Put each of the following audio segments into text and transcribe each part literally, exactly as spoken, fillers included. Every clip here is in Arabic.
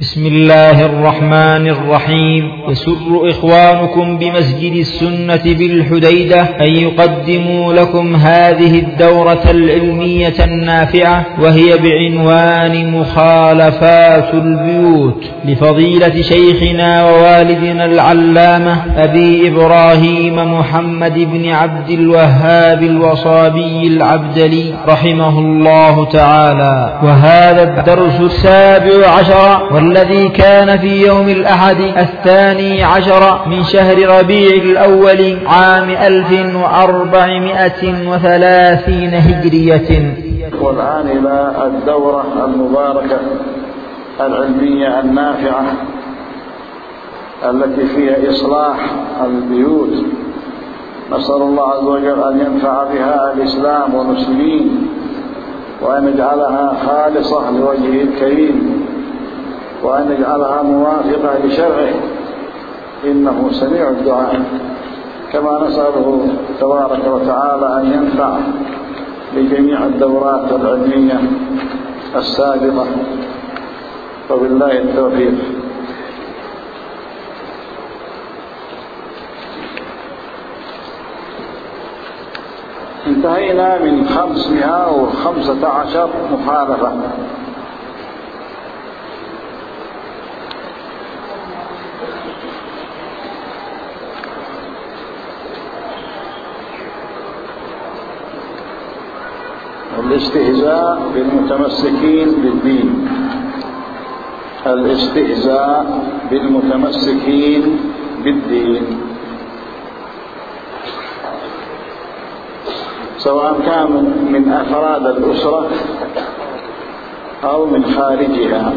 بسم الله الرحمن الرحيم. يسر إخوانكم بمسجد السنة بالحديدة أن يقدموا لكم هذه الدورة العلمية النافعة، وهي بعنوان مخالفات البيوت، لفضيلة شيخنا ووالدنا العلامة أبي إبراهيم محمد بن عبد الوهاب الوصابي العبدلي رحمه الله تعالى. وهذا الدرس السابع عشر، والذي كان في يوم الأحد الثاني عشر من شهر ربيع الأول عام ألف وأربعمائة وثلاثين هجرية. والآن إلى الدورة المباركة العلمية النافعة التي فيها إصلاح البيوت. نسأل الله عز وجل أن ينفع بها الإسلام والمسلمين، وأن يجعلها خالصة لوجهه الكريم، وأن يجعلها موافقة لشرعه، إنه سميع الدعاء. كما نسأله تبارك وتعالى أن ينفع بجميع الدورات العلمية السابقة، وبالله التوفيق. انتهينا من خمسمائة وخمسة عشر مخالفة. الاستهزاء بالمتمسكين بالدين، الاستهزاء بالمتمسكين بالدين، سواء كانوا من أفراد الأسرة أو من خارجها.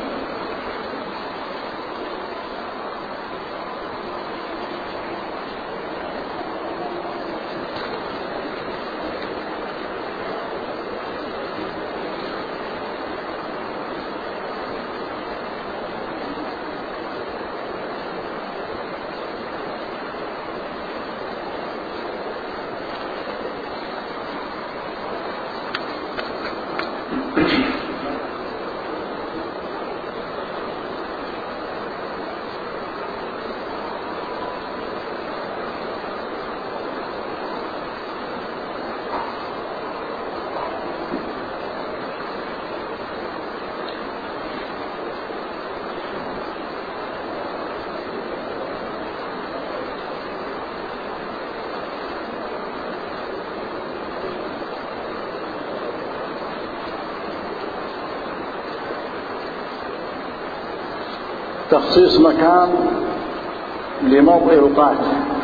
تخصيص مكان لموضع القات،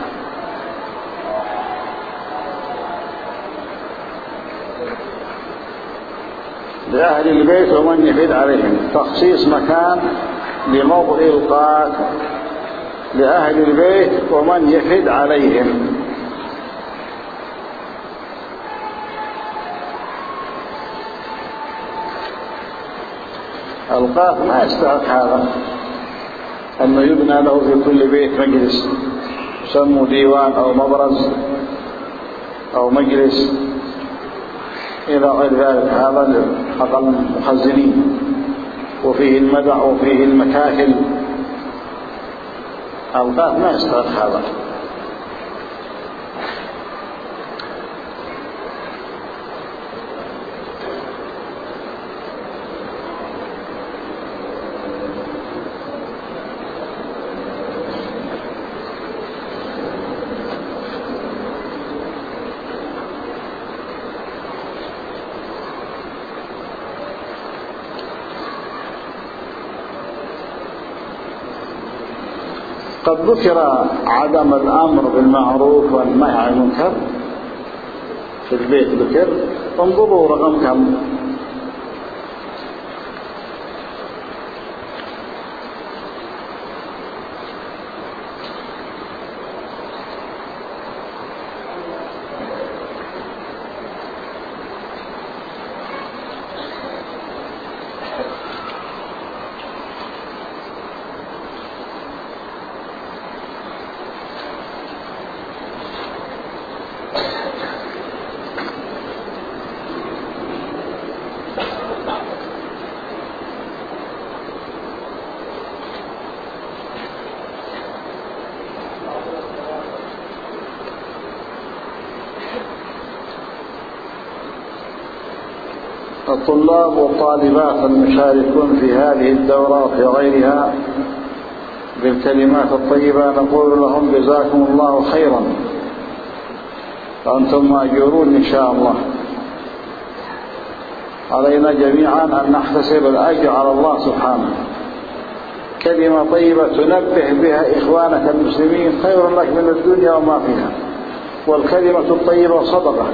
لأهل البيت ومن يفيد عليهم. تخصيص مكان لموضع القات لأهل البيت ومن يفيد عليهم. القات ما يستحق هذا، أنه يبنى له في كل بيت مجلس يسمى ديوان أو مبرز أو مجلس إلى غير ذلك. هذا حق المخزنين، وفيه المدع وفيه المكاكل. القات ما يستحق هذا. قد ذكر عدم الأمر بالمعروف والنهي عن المنكر في البيت ذكر. انظروا رقم كم. الطلاب والطالبات المشاركون في هذه الدورة وفي غيرها بالكلمات الطيبة نقول لهم جزاكم الله خيرا، وأنتم مأجورون إن شاء الله. علينا جميعا أن نحتسب الأجر على الله سبحانه. كلمة طيبة تنبه بها إخوانك المسلمين خير لك من الدنيا وما فيها، والكلمة الطيبة صدقة.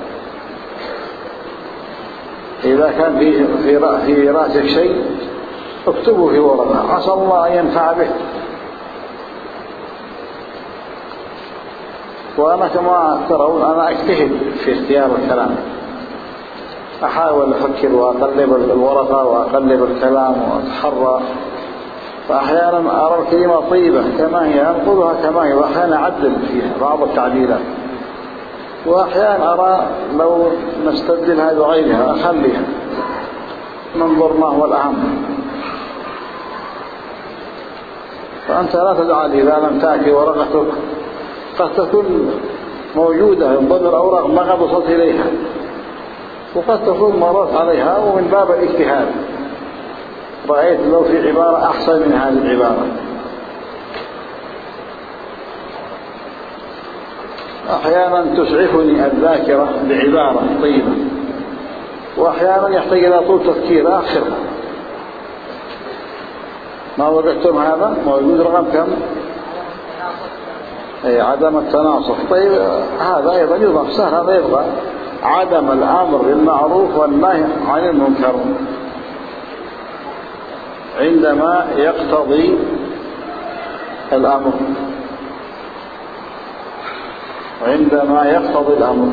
إذا كان في في في رأسك شيء اكتبه في ورقة، عسى الله أن ينفع به. وأنا كما ترون أنا أجتهد في اختيار الكلام، أحاول أفكر وأقلب الورقة وأقلب الكلام وأتحرى، فأحيانا أرى الكلمة طيبة كما هي أنقلها كما هي، وأحيانا أعدل فيها بعض التعديلات، وأحيانا أرى لو نستبدلها بغيرها أخليها، ننظر ما هو الأهم. فأنت لا تجعل إذا لم تأتي ورقتك قد تكون موجودة من ضمن الأوراق ما قد وصلت إليها، وقد تكون مرت عليها، ومن باب الاجتهاد رأيت لو في عبارة أحسن من هذه العبارة. أحيانا تسعفني الذاكرة بعبارة طيبة، وأحيانا يحتاج إلى طول تفكير آخرها. ما وجدتم هذا موجود رقم كم؟ أي عدم التناصف. طيب هذا أيضا يضاف سهل، هذا يبقى عدم الأمر بالمعروف والنهي عن المنكر عندما يقتضي الأمر، عندما يقتضي الأمر.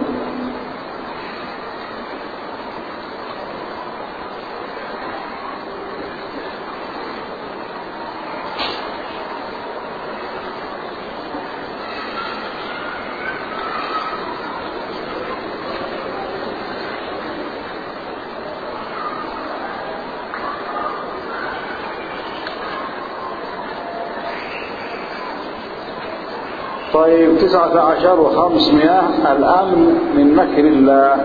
طيب تسعة عشر وخمسمائة الأمن من مكر الله.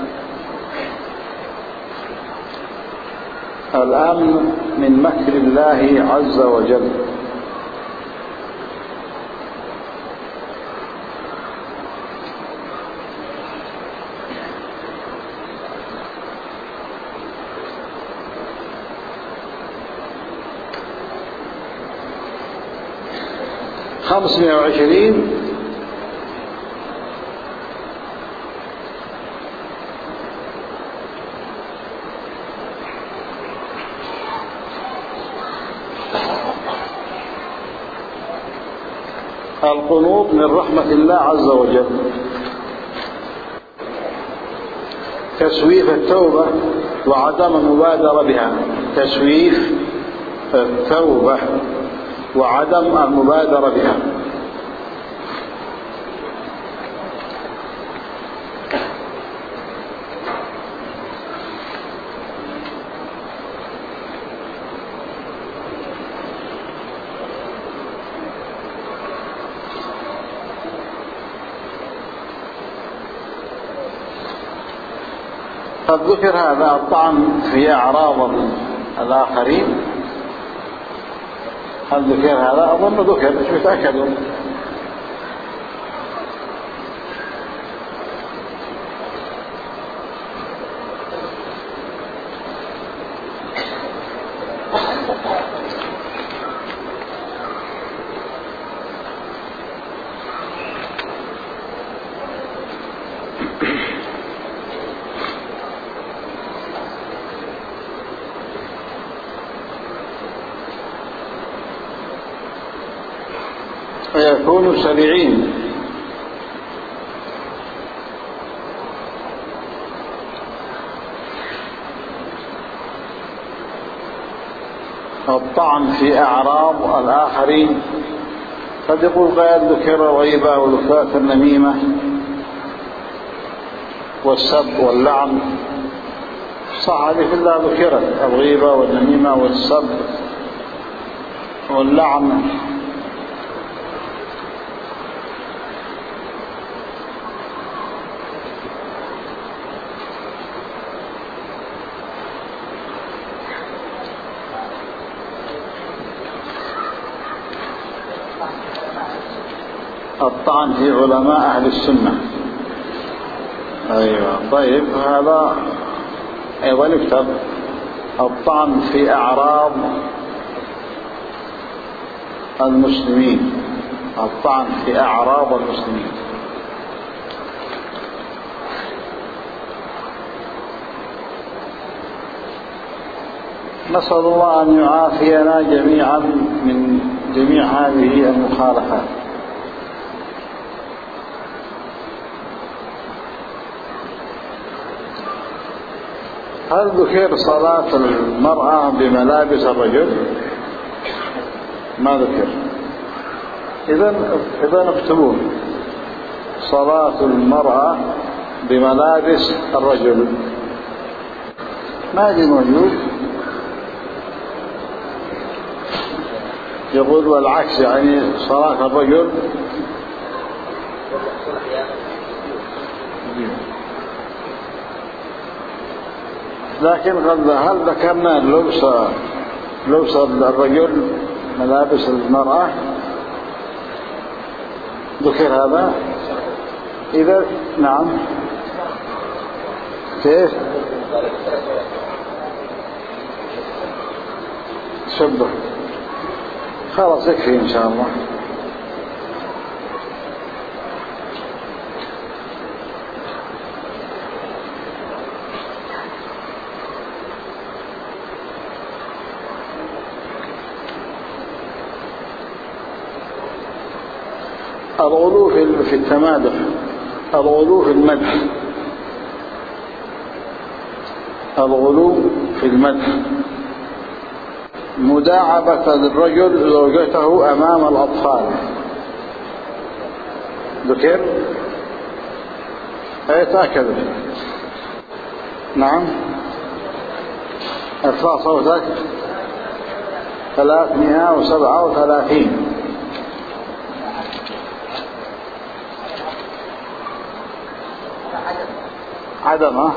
الأمن من مكر الله عز وجل. خمسمائة وعشرين القنوط من رحمة الله عز وجل. تسويف التوبة وعدم المبادرة بها. تسويف التوبة وعدم المبادرة بها. قد ذكر هذا الطعن في أعراض الآخرين. هل ذكر هذا؟ أظن ذكر، مش متأكد. ويكونوا سريعين. الطعن في أعراض الآخرين. قد يقول قائل ذكر الغيبة والوفاة النميمة والسب واللعن. صح، هذه كلها ذكرت، الغيبة والنميمة والسب واللعن. الطعن في علماء أهل السنة. أيوة طيب هذا أيضا يكتب الطعن في أعراض المسلمين. الطعن في أعراض المسلمين. نسأل الله أن يعافينا جميعا من جميع هذه المخالفات. هل ذكر صلاة المرأة بملابس الرجل؟ ما ذكر. إذن إذن اكتبون صلاة المرأة بملابس الرجل. ما دي موجود. يقول والعكس يعني صلاة الرجل لكن قد هل ذكرنا لبس لبس الرجل ملابس المرأة؟ ذكر هذا؟ إذا نعم كيف شبه خلاص يكفي إن شاء الله. الغلو في التمادح، الغلو في المدح، الغلو في المدح، مداعبة الرجل زوجته أمام الأطفال. ذكر؟ أيتأكد. نعم. ارفع صوتك. ثلاثمائة وسبعة وثلاثين. عدم ها؟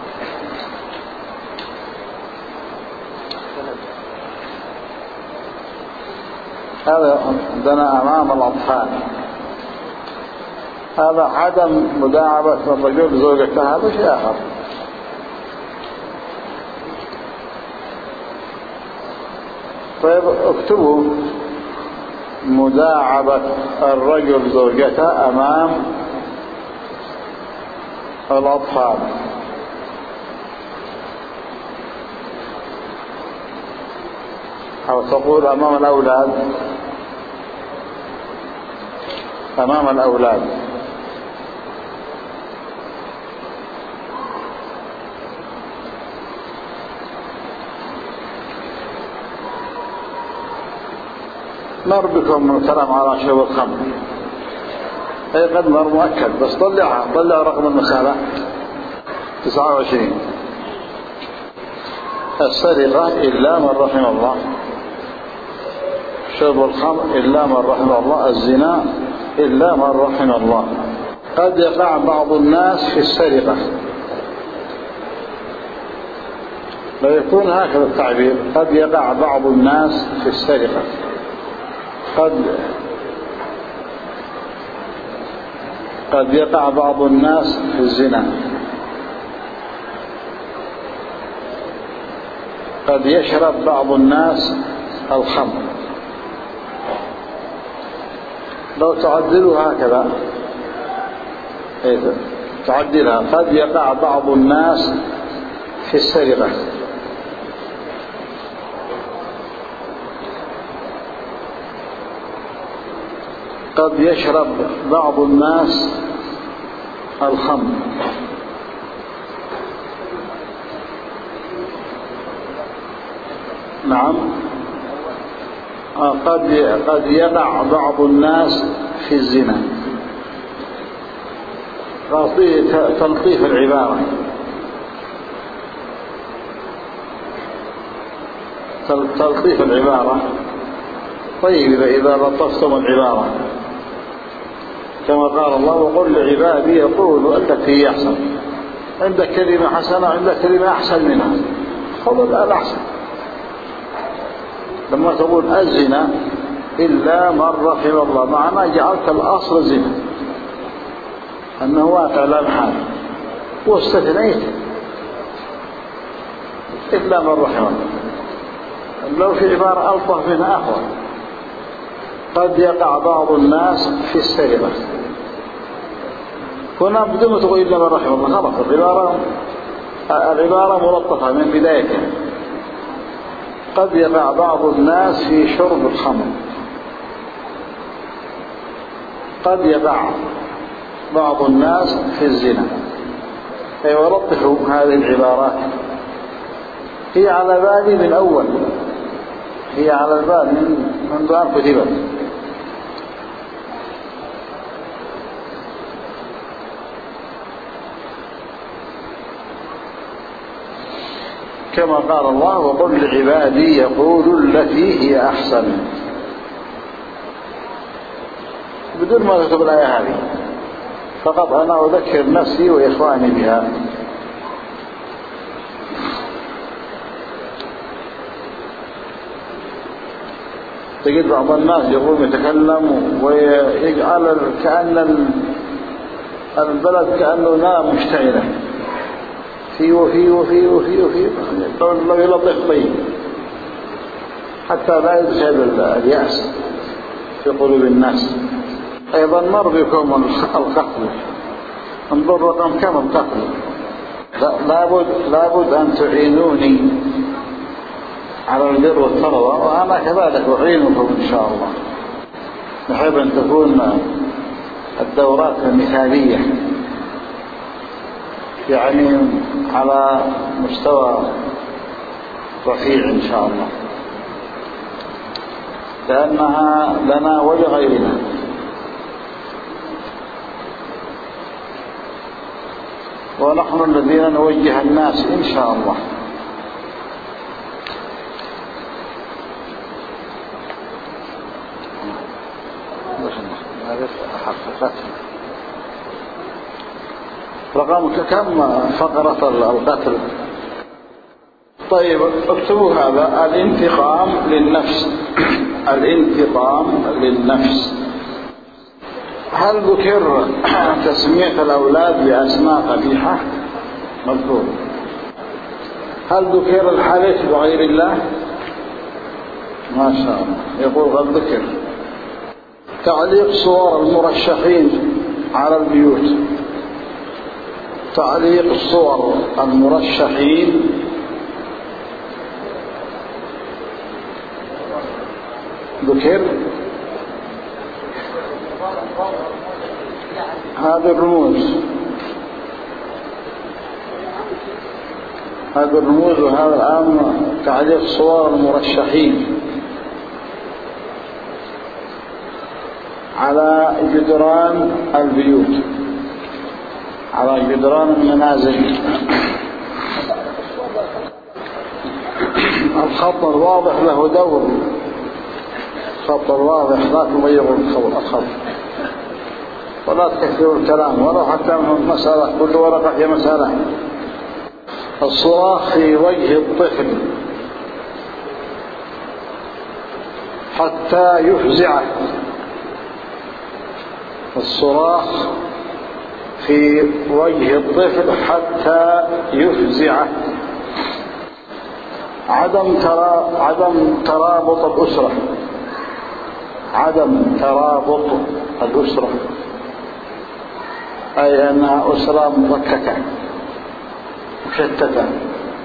هذا عندنا أمام الأطفال. هذا عدم مداعبة الرجل زوجته، هذا شيء آخر. طيب اكتبوا مداعبة الرجل زوجته أمام الأطفال. أو تقول أمام الأولاد، أمام الأولاد. مر بكم من الكلام على شرب الخمر. أي قد مر مؤكد، بس طلعها طلع رقم المسألة تسعة وعشرين. السرقة إلا من رحم الله، شرب الخمر إلا من رحم الله، الزنا إلا من رحم الله. قد يقع بعض الناس في السرقة، لا يكون هكذا التعبير. قد يقع بعض الناس في السرقة، قد قد يقع بعض الناس في الزنا، قد يشرب بعض الناس الخمر. لو تعدلوا هكذا تعدلها، قد يقع بعض الناس في السرقة، قد يشرب بعض الناس الخمر، نعم. قد قد يقع بعض الناس في الزنا. تلطيف العبارة، تلطيف العبارة. طيب إذا لطفتم العبارة كما قال الله وقل لعبادي يقولوا التي هي أحسن. عندك كلمة حسنة عندك كلمة أحسن منها، خذ الأحسن. لما تقول الزنا إلا من رحم الله، معناه جعلت الأصل زنا أنه واقع لا محالة، واستثنيت إلا من رحم الله. لو في عبارة ألطف منها أخوة، قد يقع بعض الناس في السرقة، هنا بدون ما تقول إلا من رحم الله، خلاص العبارة العبارة ملطفة من بدايتها. قد يقع بعض الناس في شرب الخمر، قد يقع بعض الناس في الزنا. أيوة لطفوا هذه العبارات، هي على بالي من أول، هي على البال من منذ أن كتبت. كما قال الله: وقل لعبادي يقولوا التي هي أحسن، بدون ما تكتب الآية هذه، فقط أنا أذكر نفسي وإخواني بها. تجد بعض الناس يقوم يتكلم ويجعل كأن البلد كأنه نار مشتعلة، في وفي وفي وفي وفي لو يلطف طيب حتى لا يدخل اليأس في قلوب الناس. أيضا مر بكم القتل، انظر رقم كم القتل. لابد لابد أن تعينوني على البر والتقوى، وأنا كذلك أعينكم إن شاء الله. نحب أن تكون الدورات المثالية، يعني على مستوى رفيع إن شاء الله، لأنها لنا ولغيرنا. ونحن الذين نوجه الناس إن شاء الله. رقم كم فقرة القتل؟ طيب اكتبوا هذا: الانتقام للنفس. الانتقام للنفس. هل ذكر تسمية الأولاد بأسماء قبيحة؟ مذكور. هل ذكر الحلف بغير الله؟ ما شاء الله، يقول قد ذكر. تعليق صور المرشحين على البيوت. تعليق الصور المرشحين ذكر. هذه الرموز، هذه الرموز. وهذا الآن تعليق صور المرشحين على جدران البيوت، على جدران المنازل. الخط الواضح له دور، الخط الواضح لا تغيروا الخط، ولا تكثروا الكلام، ولا حتى من مسألة كل ورقة هي مسألة. الصراخ في وجه الطفل حتى يفزعه. الصراخ في وجه الطفل حتى يفزعه. عدم ترى عدم ترابط الأسرة، عدم ترابط الأسرة، أي أنها أسرة مفككة مشتتة.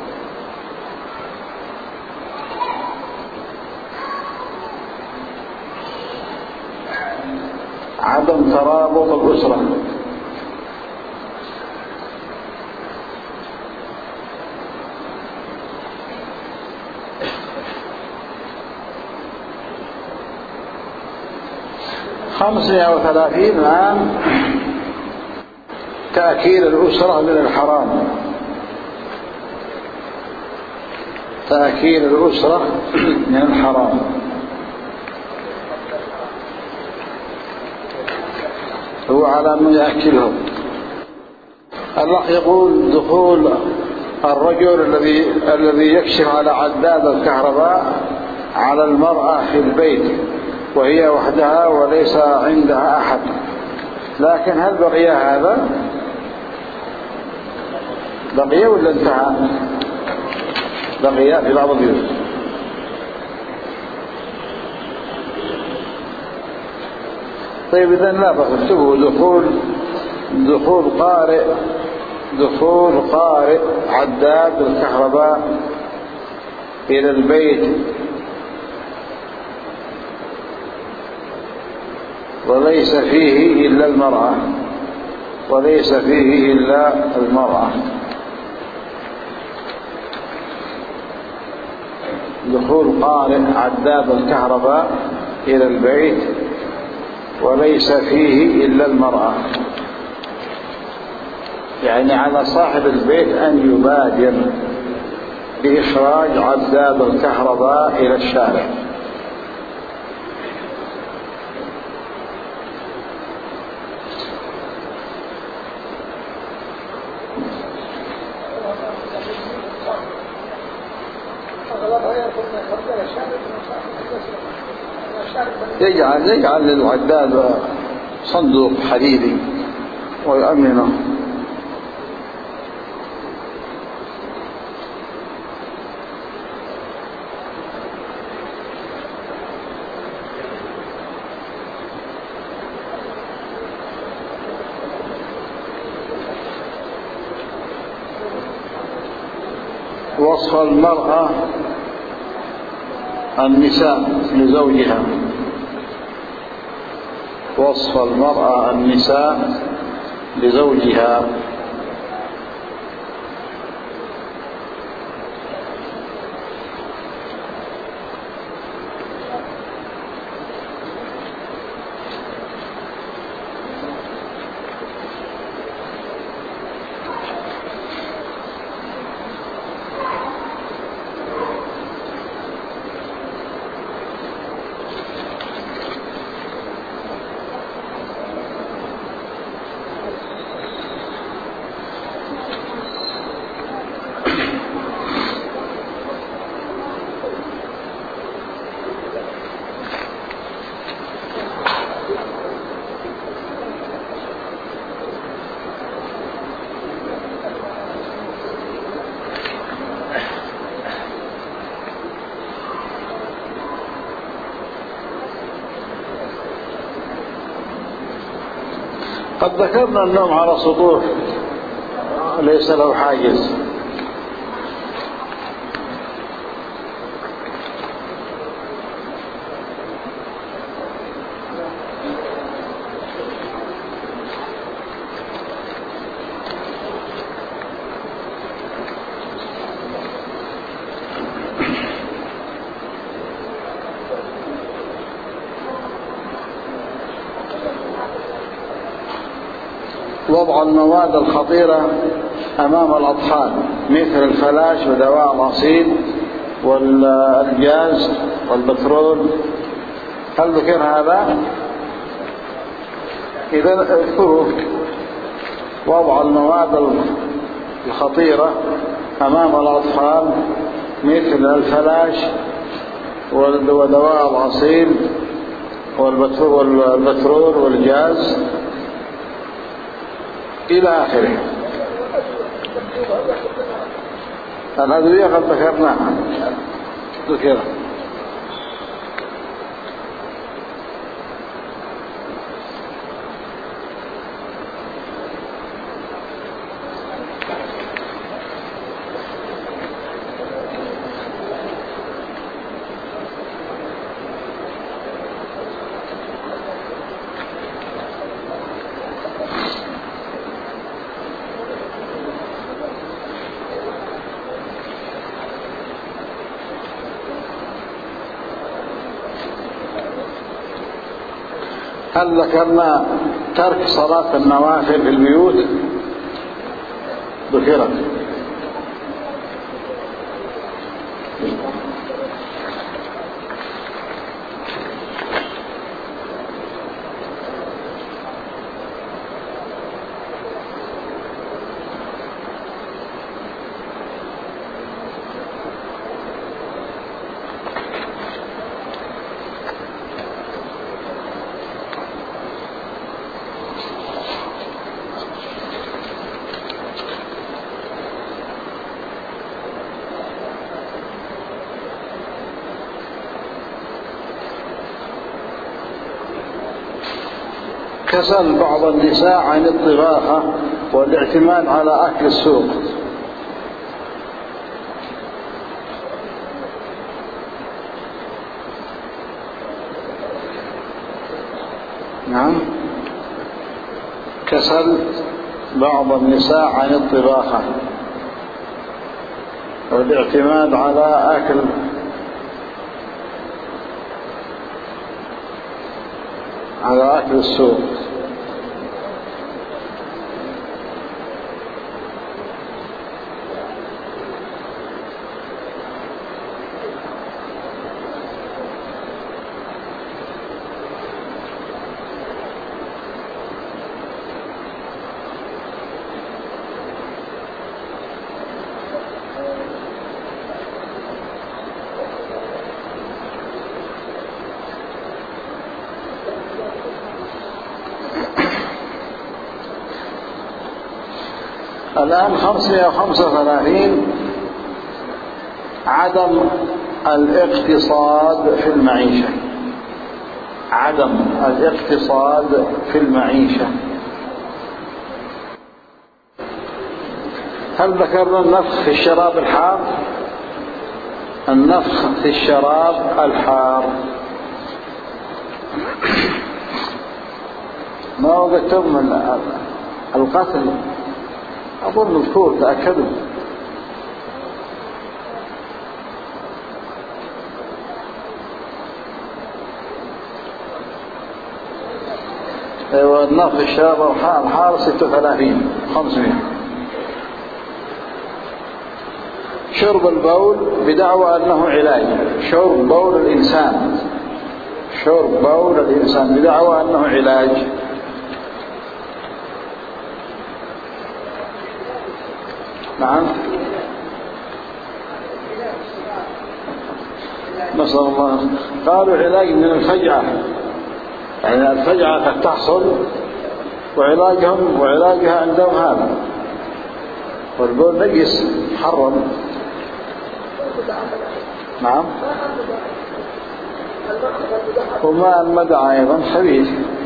عدم ترابط الأسرة. خمسمائة وثلاثين الآن تأكيد الأسرة من الحرام. تأكيد الأسرة من الحرام. هو على أنه يأكلهم. الله يقول: دخول الرجل الذي الذي يكشف على عداد الكهرباء على المرأة في البيت وهي وحدها وليس عندها أحد. لكن هل بقي هذا؟ بقي ولا انتهى؟ بقي في بعض البيوت. طيب إذن لا بأس اكتبوا دخول دخول قارئ دخول قارئ عداد الكهرباء إلى البيت وليس فيه إلا المرأة وليس فيه إلا المرأة. دخول قارئ عداد الكهرباء إلى البيت وليس فيه إلا المرأة، يعني على صاحب البيت أن يبادر بإخراج عداد الكهرباء إلى الشارع. يجعل يجعل للعداد صندوق حديدي ويؤمنه. وصف المرأة النساء لزوجها. وصف المرأة النساء لزوجها. قد ذكرنا النوم على سطوح ليس له حاجز. وضع المواد الخطيرة أمام الأطفال مثل الفلاش ودواء الأصيل والجاز والبترول. هل ذكر هذا؟ إذا اذكروا وضع المواد الخطيرة أمام الأطفال مثل الفلاش ودواء الأصيل والبترول والجاز إلى آخره. الأدوية قد ذكرناها ذكرها. هل ذكرنا ترك صلاة النوافل في البيوت؟ ذكرت. كسل بعض النساء عن الطباخة والاعتماد على أكل السوق. نعم، كسل بعض النساء عن الطباخة والاعتماد على أكل على أكل السوق. الآن خمسمائة وخمسة وثلاثين عدم الاقتصاد في المعيشة. عدم الاقتصاد في المعيشة. هل ذكرنا النفخ في الشراب الحار؟ النفخ في الشراب الحار ما وجدتم من القتل؟ أظن مذكور، تأكدوا. أيوة، النفخ في الشراب الحار ستة وثلاثين خمسمائة. شرب البول بدعوى أنه علاج. شرب بول الإنسان شرب بول الإنسان بدعوى أنه علاج. نعم، نسأل الله. قالوا علاج من الفجعة، يعني الفجعة قد تحصل وعلاجهم وعلاجها عندهم هذا. والبول نجس محرم. نعم، وماء المدعى أيضا خبيث.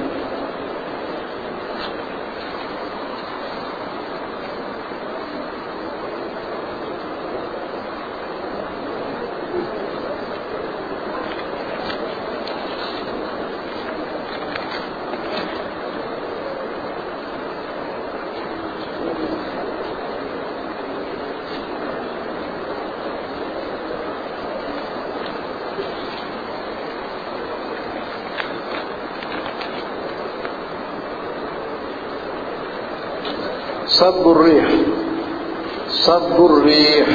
صب الريح. صب الريح،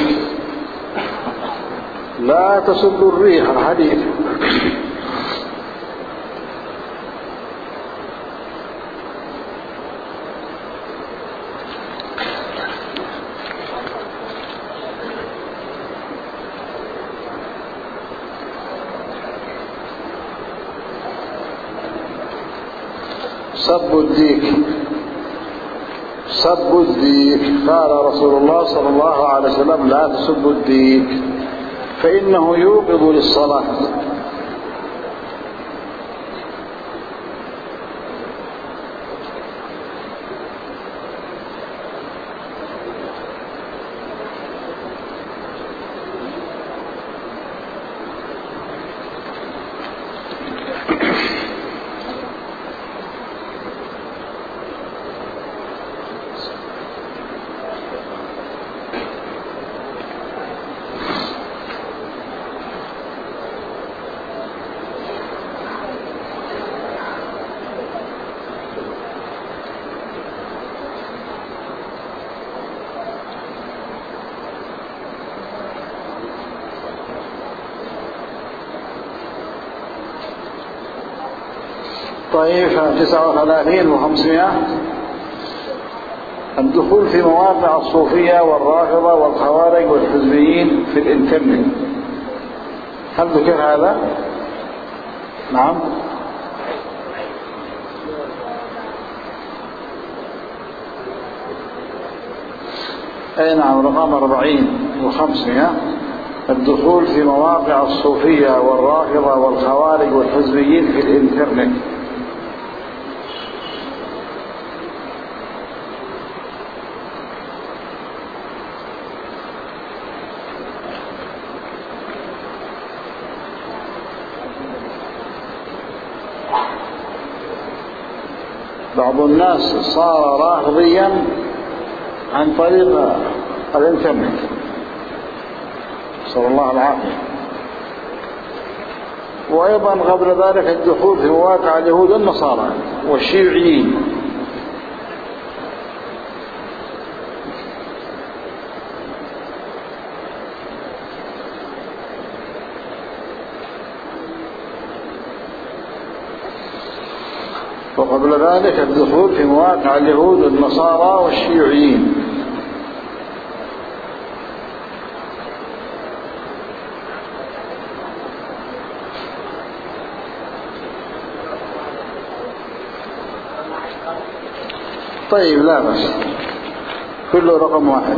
لا تصب الريح. الحديث صب الديك. صب الديك، قال رسول الله صلى الله عليه وسلم: لا تسبوا الديك فإنه يوقظ للصلاة. طيب، تسعة وثلاثين وخمسمائة. الدخول في مواقع الصوفية والرافضة والخوارج والحزبيين في الانترنت، هل ذكر هذا؟ نعم. أي نعم، رقم أربعين وخمسمائة. الدخول في مواقع الصوفية والرافضة والخوارج والحزبيين في الانترنت. بعض الناس صار رافضيا عن طريق الانترنت، صلى الله العافية. وأيضا قبل ذلك الدخول في مواقع اليهود والنصارى والشيوعيين. وقبل ذلك الدخول في مواقع اليهود والنصارى والشيوعيين. طيب لا بس كله رقم واحد.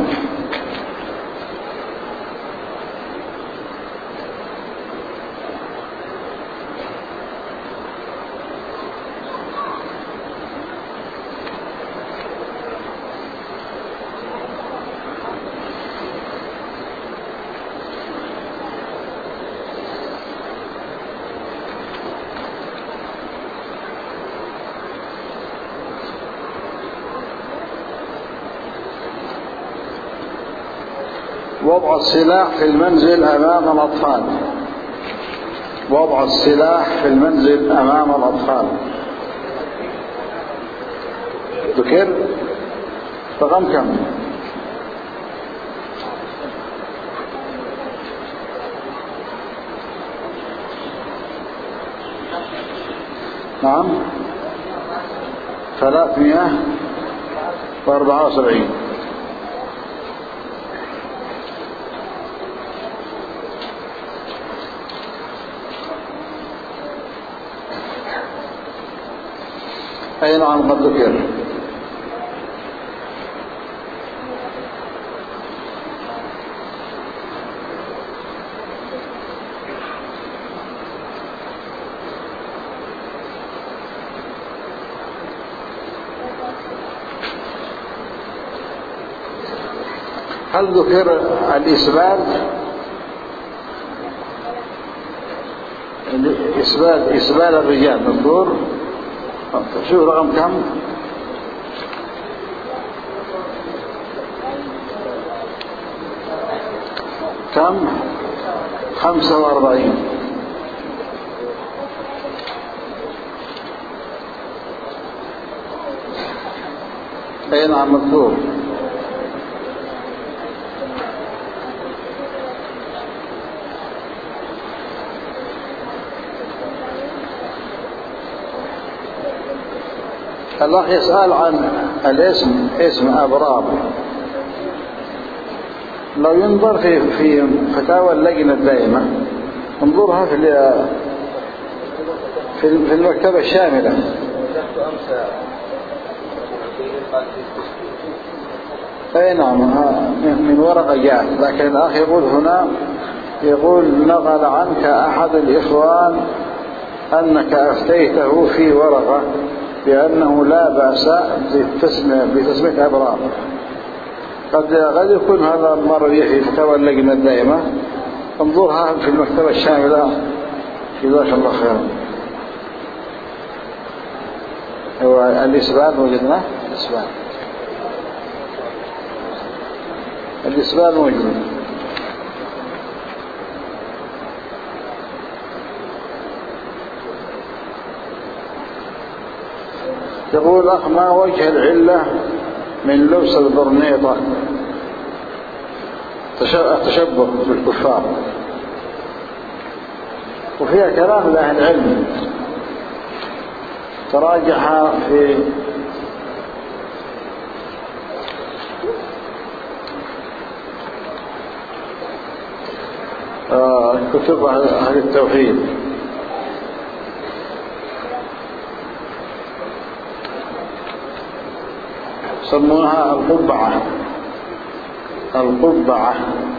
وضع السلاح في المنزل أمام الأطفال. وضع السلاح في المنزل أمام الأطفال. ذكر رقم كم؟ نعم ثلاثمائة وأربعة وسبعين. أي نعم قد ذكر. هل ذكر الإسبال؟ إسبال إسبال الرجال مذكور. شو رقم كم؟ كم؟ خمسة وأربعين. أي نعم مذكور. الله يسأل عن الاسم، اسم أبرار. لو ينظر في في فتاوى اللجنة الدائمة، انظرها في في المكتبة الشاملة. أي نعم من ورقة جاء، لكن الأخ يقول هنا، يقول نقل عنك أحد الإخوان أنك أفتيته في ورقة بأنه لا بأس بتسمية أبرار. قد قد يكون هذا مر به في فتاوى اللجنة الدائمة، انظرها في المكتبة الشاملة جزاك الله خيرا. هو الإسبال وجدناه، الإسبال الإسبال موجود. يقول أخ ما وجه العلة من لبس البرنيطة؟ التشبه بالكفار، وفيها كلام لأهل العلم تراجح في آه كتب أهل التوحيد. سموها القبعة. القبعة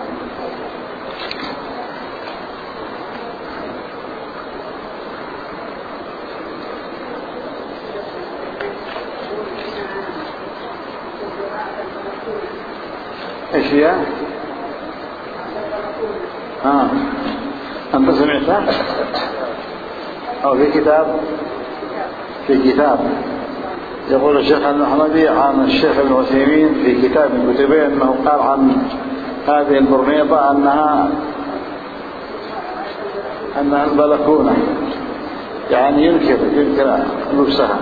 ايش هي؟ ها انت سمعتها او في كتاب؟ في كتاب يقول الشيخ المحمدي عن الشيخ ابن عثيمين في كتاب من كتبه أنه قال عن هذه البرنيطة أنها أنها البلكونة، يعني ينكر ينكر لبسها،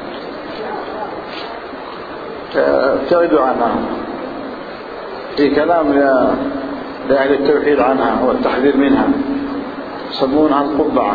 ابتعدوا عنها، في كلام لأهل التوحيد عنها والتحذير منها، يسمونها القبعة.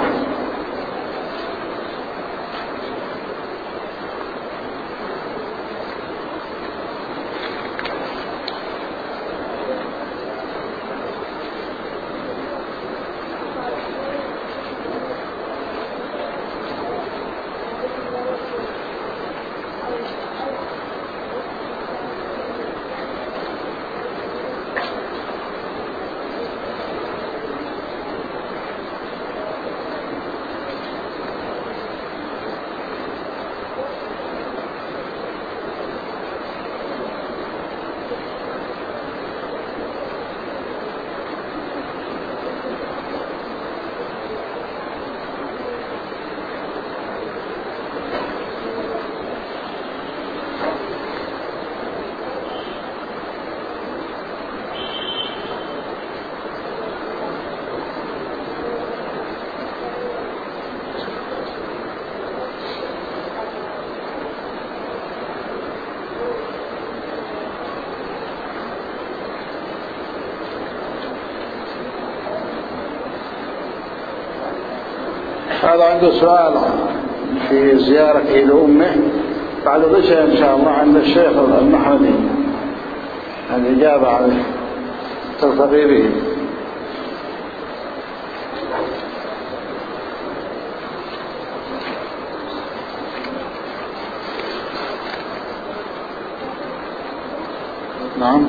هذا عنده سؤال في زيارته لأمه بعد العشاء إن شاء الله عند الشيخ المحمدي، الإجابة عليه تلتقي به. نعم.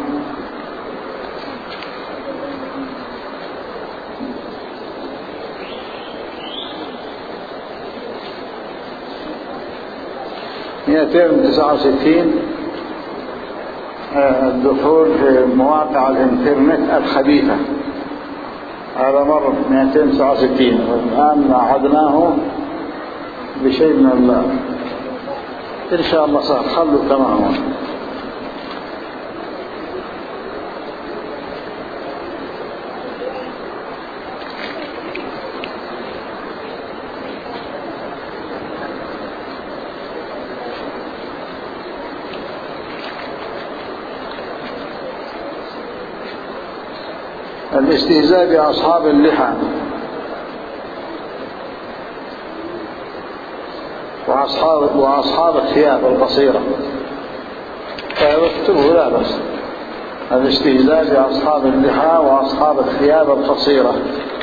مئتين وتسعة وستين الدخول في مواقع الانترنت الخبيثة، هذا مر مئتين وتسعة وستين، والآن أعدناه بشيء من الله إن شاء الله صار خلوا تماما. الاستهزاء بأصحاب اللحى وأصحاب, وأصحاب الثياب القصيرة، فاكتبه لا بس، الاستهزاء بأصحاب اللحى وأصحاب الثياب القصيرة.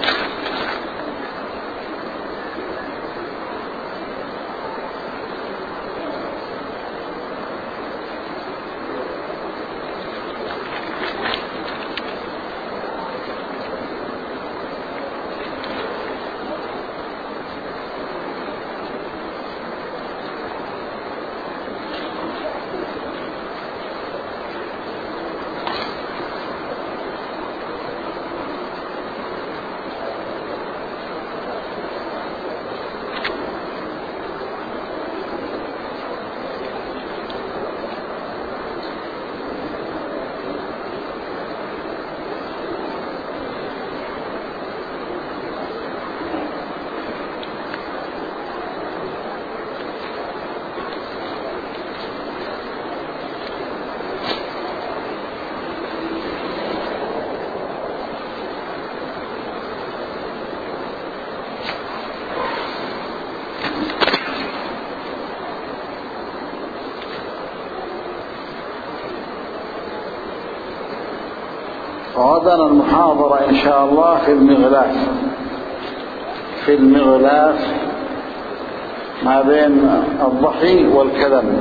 غدا المحاضرة إن شاء الله في المغلاف، في المغلاف ما بين الضحي والكلم،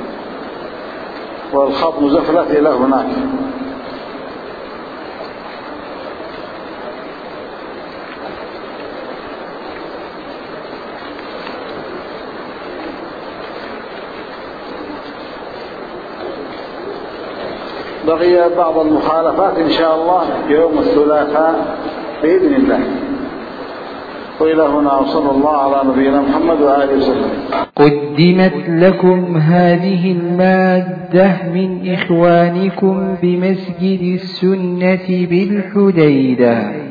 والخط مزفلت إلى هناك. بقي بعض المخالفات إن شاء الله يوم الثلاثاء بإذن الله. وإلى هنا وصلى الله على نبينا محمد وآله وسلم. قدمت لكم هذه المادة من إخوانكم بمسجد السنة بالحديدة.